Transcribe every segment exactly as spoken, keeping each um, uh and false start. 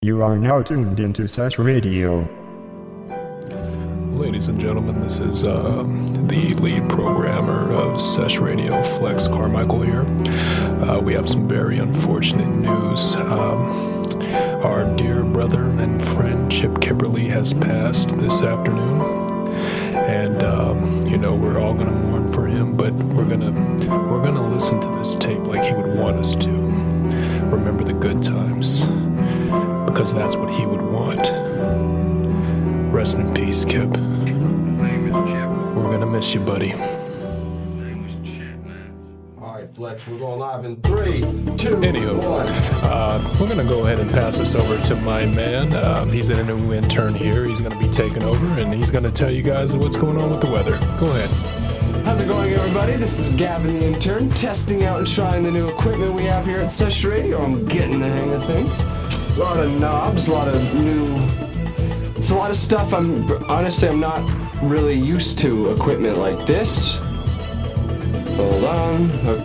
You are now tuned into Sesh Radio. Ladies and gentlemen, this is uh, the lead programmer of Sesh Radio, Flex Carmichael here. Uh, we have some very unfortunate news. Um, our dear brother and friend Chip Kipperly has passed this afternoon. And, um, you know, we're all going to mourn for him, but we're going to we're gonna listen to this tape like he would want us to. Remember the good times, because that's what he would want. Rest in peace, Kip. We're gonna miss you, buddy. Alright, Flex, we're going live in three, two, Anywho, one. Uh, we're gonna go ahead and pass this over to my man. Um, he's a new intern here. He's gonna be taking over, and he's gonna tell you guys what's going on with the weather. Go ahead. How's it going, everybody? This is Gavin, the intern, testing out and trying the new equipment we have here at Sesh Radio. I'm getting the hang of things. A lot of knobs, a lot of new... It's a lot of stuff I'm... Honestly, I'm not really used to equipment like this. Hold on. Uh,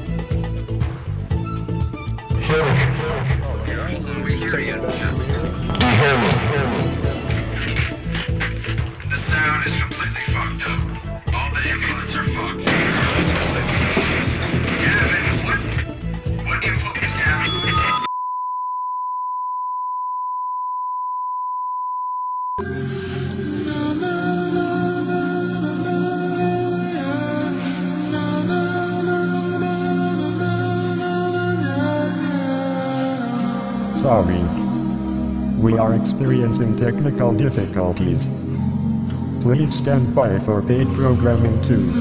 The sound is completely fucked up. All the inputs are fucked. Gavin, what? What input is Gavin? Sorry. We are experiencing technical difficulties. Please stand by for paid programming too.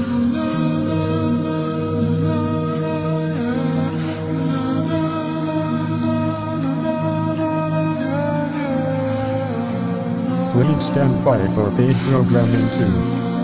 Please stand by for paid programming too.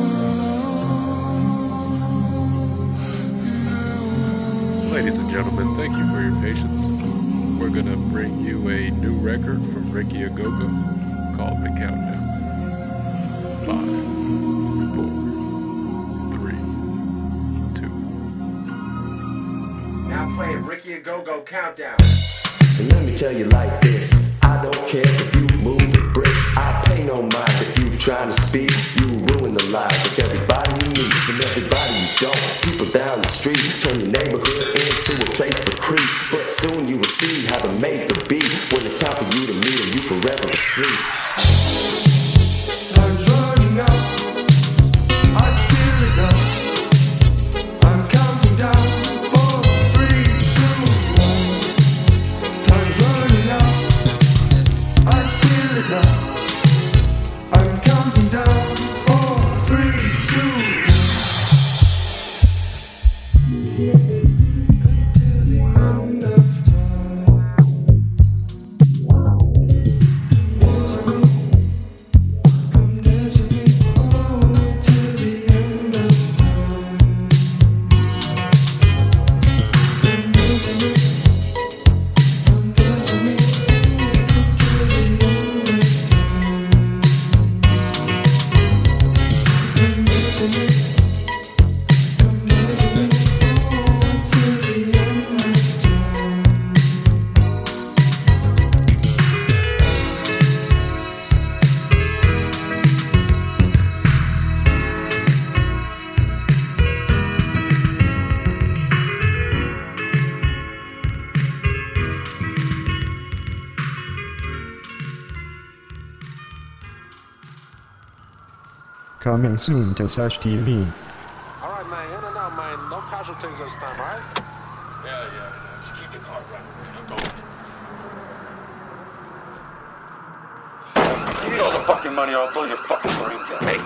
Ladies and gentlemen, thank you for your patience. We're gonna bring you a new record from Ricky Agogo called The Countdown. Five, four, three, two. Now playing Ricky Agogo Countdown. And let me tell you like this, I don't care if you move with bricks, I pay no mind if you trying to speak, you ruin the lives of everybody you meet and everybody you don't. People down the street turn your neighborhood into a place for creeps, but soon you will see how to make the beat. When it's time for you to meet them, you forever asleep. Time's running out, I feel it now. I'm counting down, four, three, two, one. Time's running out, I feel it now. I'm counting down, four, three, two. Until the end of time. Come dance with me, oh, till the end of time. Come dance with me, come dance with me, till the end of time. Come dance with me, come dance with me, oh, till the end of time. Coming soon to Sesh T V. Alright, man, in and out, man. No casualties this time, alright? Yeah, yeah. Just keep the car running. I'm going. Give me all the fucking money or I'll blow your fucking brains out. Hey.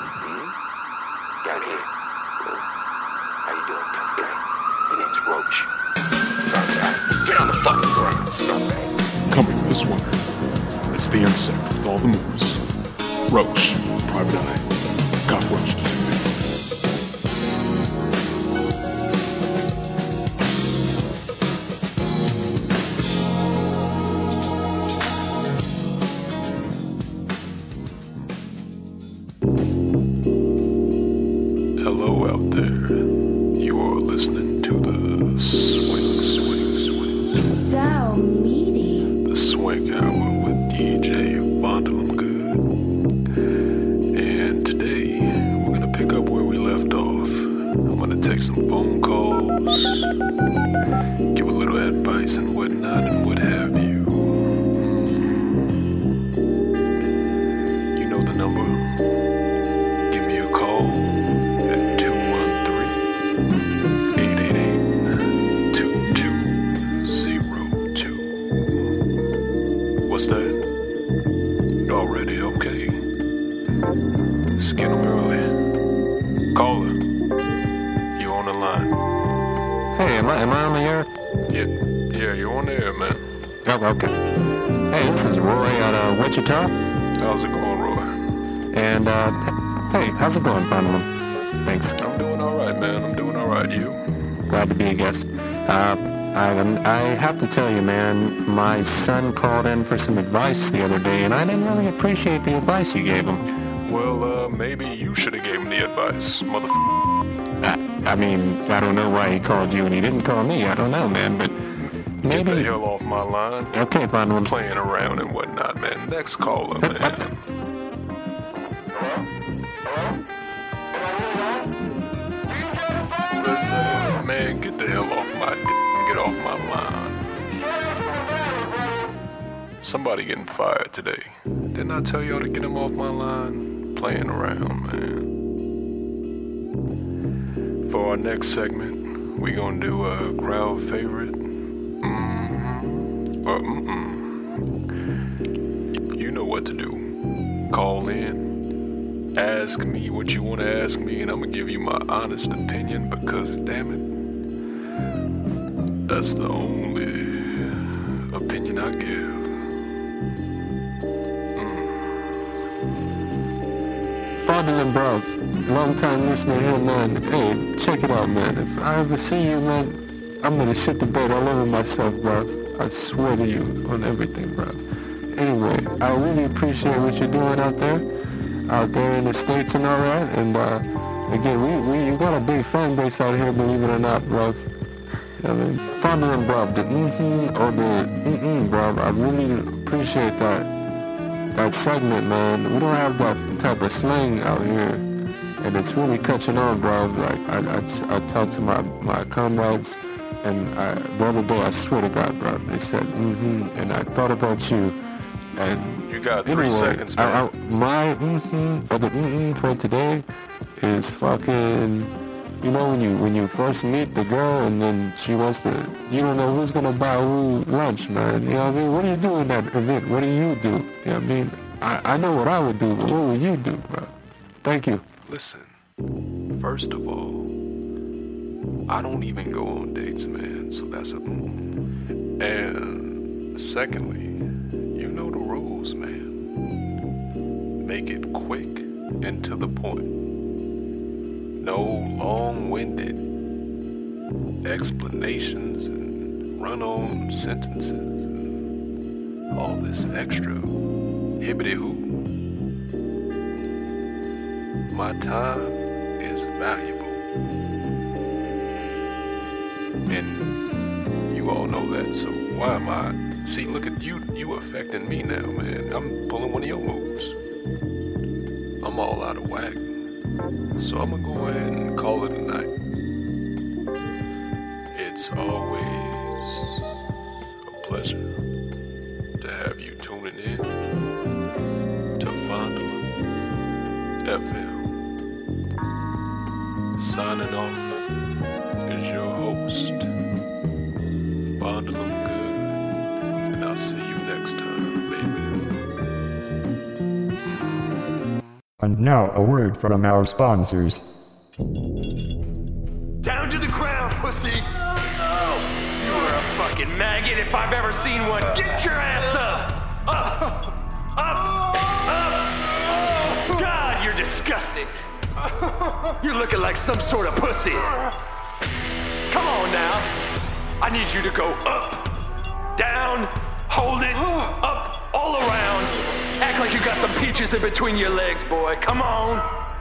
Down here. How you doing, tough guy? The name's Roach. Tough guy. Get on the fucking ground, scumbag. Coming this winter, it's the insect with all the moves. Roach, Private Eye, Cockroach Detective. Hello out there. You are listening to the Swing, Swing, Swing. So meaty. The Swing Hour with D already, okay. Skin 'em early. Caller, you on the line? Hey, am I, am I on the air? Yeah, yeah, you're on the air, man. Oh, okay. Hey, this is Roy out of Wichita. How's it going, Roy? And, uh, hey, how's it going, Bonham? Thanks. I'm doing alright, man. I'm doing alright. You? Glad to be a guest. Uh, I, I have to tell you, man, my son called in for some advice the other day, and I didn't really appreciate the advice you gave him. Well, uh, maybe you should have gave him the advice, motherfucker. I, I mean, I don't know why he called you and he didn't call me. I don't know, man, but maybe... Get the hell off my line. Okay, Bonham. Playing around and whatnot, man. Next caller, man. Man, get the hell off my d- get off my line. Somebody getting fired today. Didn't I tell y'all to get him off my line? Playing around, man. For our next segment, we gonna do a crowd favorite. Mm-hmm. Uh, mm-mm. You know what to do. Call in. Ask me what you want to ask me, and I'm gonna give you my honest opinion because, damn it, that's the only opinion I give. Mm. Father and bro, long time listener here, man. Hey, check it out, man. If I ever see you, man, I'm gonna shit the bed all over myself, bro. I swear to you on everything, bro. Anyway, I really appreciate what you're doing out there. out there in the States and all that, and uh, again, we, we you got a big fan base out here, believe it or not, bro. I mean, Father and bro, the mm-hmm or the mm-mm, bro, I really appreciate that that segment, man. We don't have that type of slang out here, and it's really catching on, bro. Like, I, I, I talked to my, my comrades, and I, the other day, I swear to God, bro, they said mm-hmm, and I thought about you, and you got three anyway, seconds, man. I, I, my mm-hmm, or the mm-hmm for today is fucking, you know, when you when you first meet the girl and then she wants to, you don't know who's gonna buy who lunch, man. You know what I mean? What do you do in that event? What do you do? You know what I mean? I, I know what I would do, but what would you do, bro? Thank you. Listen, first of all, I don't even go on dates, man, so that's a mm. And secondly, you know the rules, man. Make it quick and to the point. No long-winded explanations and run-on sentences and all this extra hibbity-hoo. My time is valuable. And you all know that, so why am I... See, look at you, you affecting me now, man. I'm pulling one of your moves. I'm all out of whack. So I'm gonna go ahead and call it a night. It's always a pleasure to have you tuning in to Fondulum F M. Signing off is your host, Fondulum Good, and I'll see you next time, baby. And now a word from our sponsors. Down to the ground, pussy! Oh, you are a fucking maggot if I've ever seen one. Get your ass up! Up! Up! Up! God, you're disgusting. You're looking like some sort of pussy. Come on now. I need you to go up, down, hold it, up, all around. Act like you got some peaches in between your legs, boy. Come on.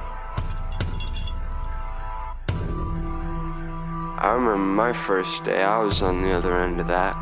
I remember my first day, I was on the other end of that.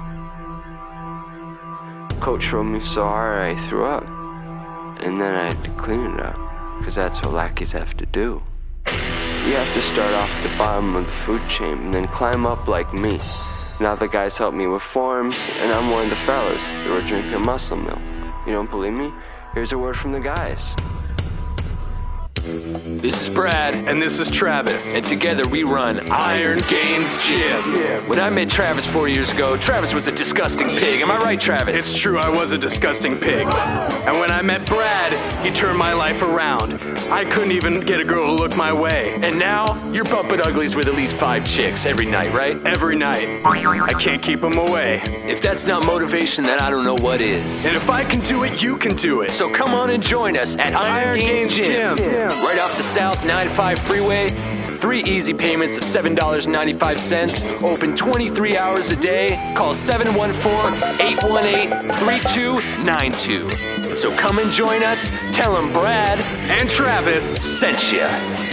Coach rode me so hard I threw up. And then I had to clean it up, because that's what lackeys have to do. You have to start off at the bottom of the food chain and then climb up like me. Now the guys help me with forms, and I'm one of the fellas that were drinking muscle milk. You don't believe me? Here's a word from the guys. This is Brad. And this is Travis. And together we run Iron Gains Gym. When I met Travis four years ago, Travis was a disgusting pig. Am I right, Travis? It's true, I was a disgusting pig. And when I met Brad, he turned my life around. I couldn't even get a girl to look my way. And now, you're bumping uglies with at least five chicks every night, right? Every night. I can't keep them away. If that's not motivation, then I don't know what is. And if I can do it, you can do it. So come on and join us at Iron, Iron Gains, Gains Gym. Gym. Yeah. Right off the South ninety-five freeway. Three easy payments of seven dollars and ninety-five cents. Open twenty-three hours a day. Call seven one four, eight one eight, three two nine two. So come and join us. Tell them Brad and Travis sent ya.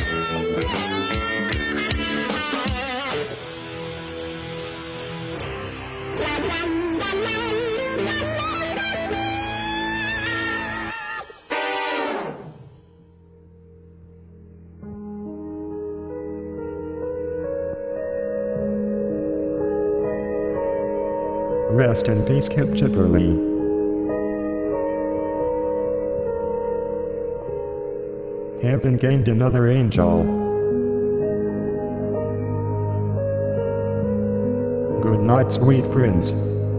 Rest in peace, Kip Chipperly. Heaven gained another angel. Good night, sweet prince.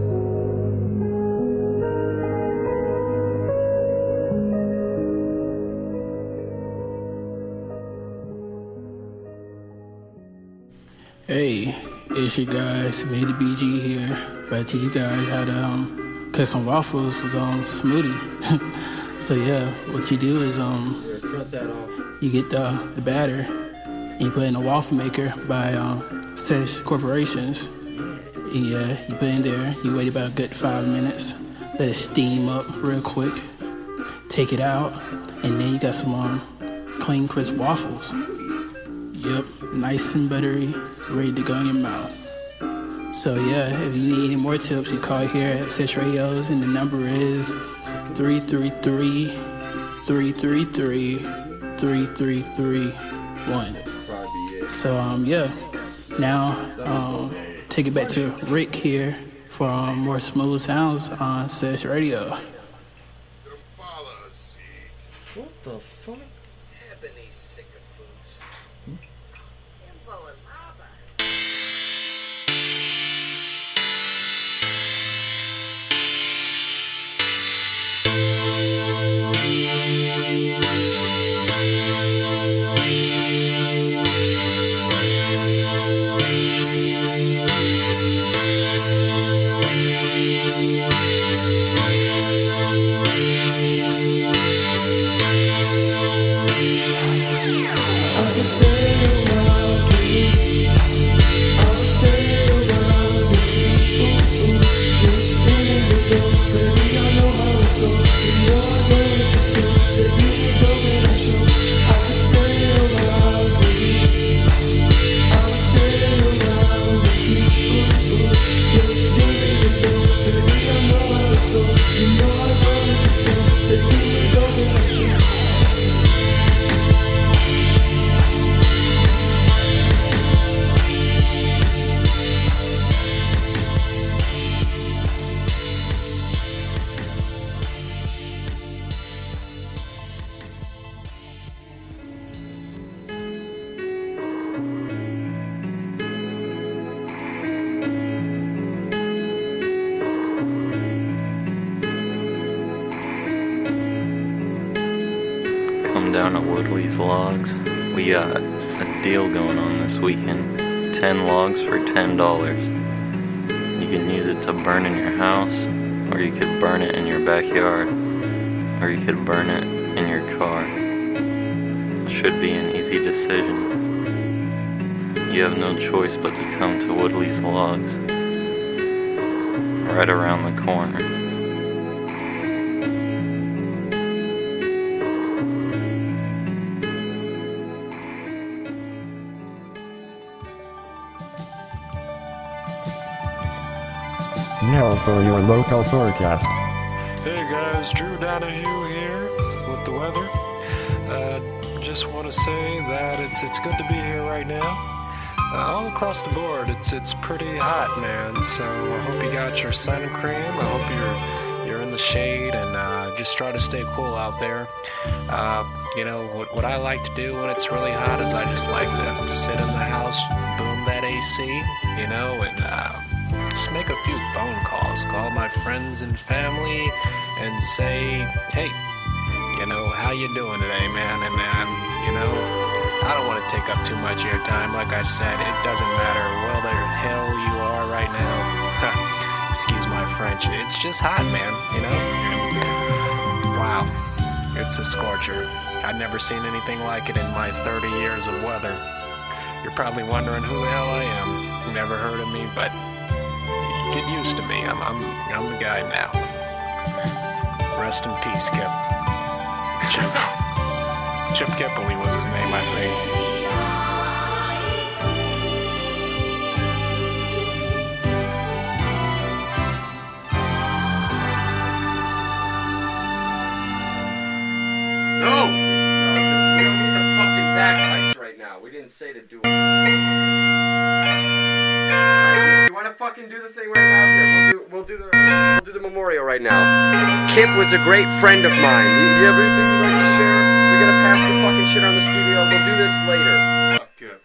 Hey, it's your guys, Made B G here. About to teach you guys how to um, cook some waffles with um, smoothie. So yeah, what you do is um, you get the, the batter and you put it in a waffle maker by um, Sesh Corporations. And yeah, you put it in there. You wait about a good five minutes. Let it steam up real quick. Take it out, and then you got some um, clean, crisp waffles. Yep, nice and buttery, ready to go in your mouth. So yeah, if you need any more tips, you call here at Sesh Radios, and the number is three three three, three three three, three three three one. So um yeah, now um take it back to Rick here for um, more smooth sounds on Sesh Radio. What the fuck? Down at Woodley's Logs. We got a deal going on this weekend. ten logs for ten dollars. You can use it to burn in your house, or you could burn it in your backyard, or you could burn it in your car. It should be an easy decision. You have no choice but to come to Woodley's Logs, right around the corner. Now for your local forecast. Hey guys, Drew Donahue here with the weather. Uh, just want to say that it's it's good to be here right now. Uh, all across the board, it's it's pretty hot, man. So I hope you got your sun cream. I hope you're you're in the shade and uh, just try to stay cool out there. Uh, you know, what, what I like to do when it's really hot is I just like to sit in the house, boom that A C, you know, and uh, just make a few phone calls, call my friends and family and say, hey, you know, how you doing today, man? And, um, you know, I don't want to take up too much of your time. Like I said, it doesn't matter where the hell you are right now. Excuse my French. It's just hot, man, you know? And, wow, it's a scorcher. I've never seen anything like it in my thirty years of weather. You're probably wondering who the hell I am. Never heard of me, but get used to me. I'm, I'm, I'm the guy now. Rest in peace, Kip. Chip. Chip Kippley was his name, I think. No! We don't need the fucking bagpipes right now. We didn't say to do it. Alright, you wanna fucking do the thing right now? Here, we'll do, we'll do the we'll do the memorial right now. Kip was a great friend of mine. Do you, do you have anything you'd like to share? We're gonna pass the fucking shit on the studio. We'll do this later. Fuck Kip.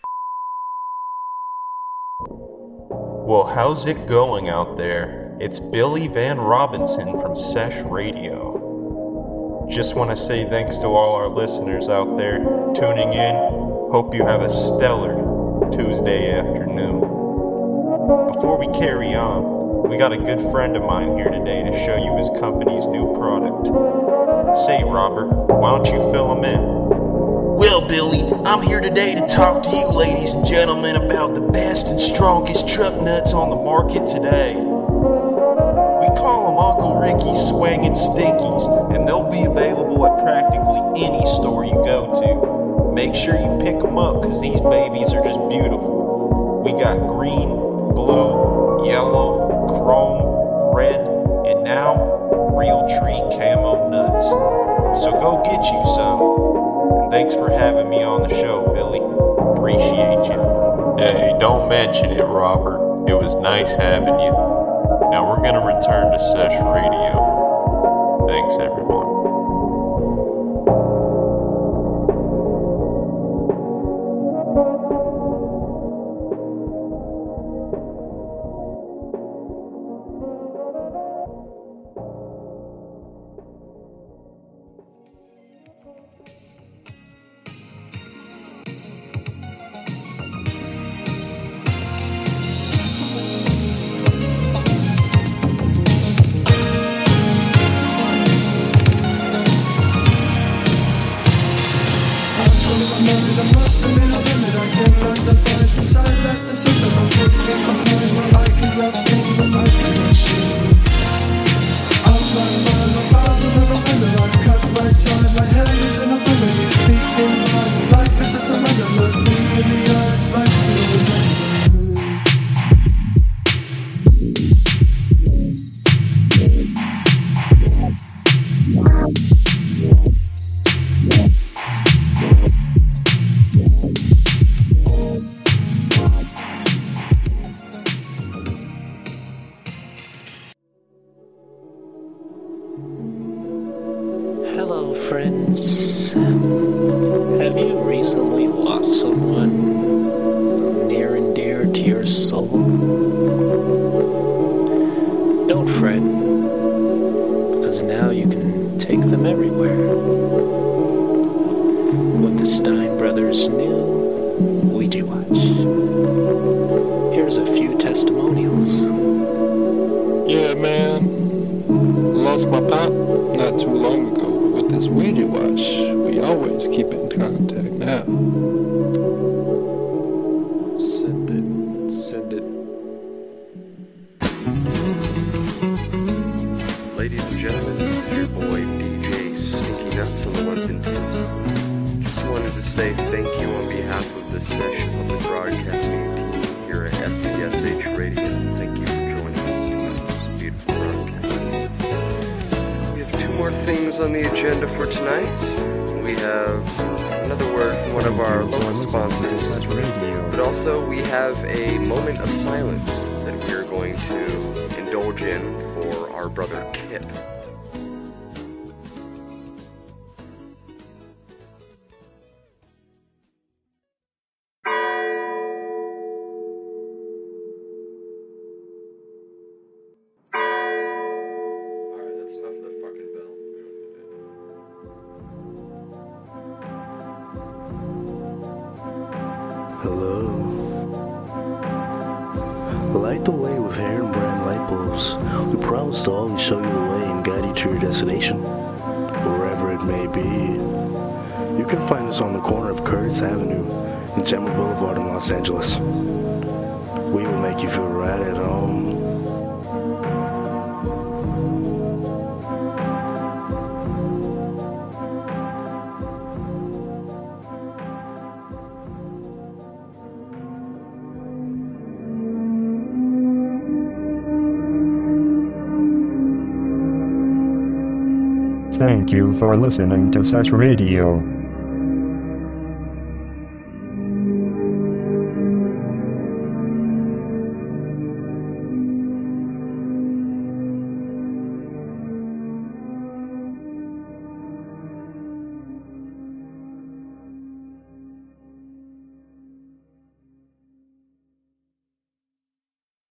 Well, how's it going out there? It's Billy Van Robinson from Sesh Radio. Just want to say thanks to all our listeners out there tuning in. Hope you have a stellar Tuesday afternoon. Before we carry on, we got a good friend of mine here today to show you his company's new product. Say, Robert, why don't you fill him in? Well, Billy, I'm here today to talk to you, ladies and gentlemen, about the best and strongest truck nuts on the market today. We call them Uncle Ricky's Swangin' Stinkies, and they'll be available at practically any store you go to. Make sure you pick them up, because these babies are just beautiful. We got green, blue, yellow, chrome, red, and now, real tree camo nuts. So go get you some. And thanks for having me on the show, Billy. Appreciate you. Hey, don't mention it, Robert. It was nice having you. Now we're going to return to Sesh Radio. Thanks, everyone. Hello, friends. Have you recently lost someone near and dear to your soul? Don't fret, because now you can take them everywhere. With the Stein Brothers' new Ouija Watch. Here's a few testimonials. Yeah, man. Lost my pop not too long ago. With this Ouija Watch, we always keep in contact now. Send it. Send it. Ladies and gentlemen, this is your boy D J Stinky Nuts on the ones and twos. Just wanted to say thank you on behalf of the Sesh Public Broadcasting team here at S C S H Radio. Thank you for joining us tonight. It was a beautiful broadcast. We have two more things on the agenda for tonight. We have another word from one of our local sponsors, but also we have a moment of silence that we are going to indulge in for our brother Kip. Hello. Light the way with Heron brand light bulbs. We promise to always show you the way and guide you to your destination, wherever it may be. You can find us on the corner of Curtis Avenue and Gemma Boulevard in Los Angeles. We will make you feel right at home. Thank you for listening to Sesh Radio.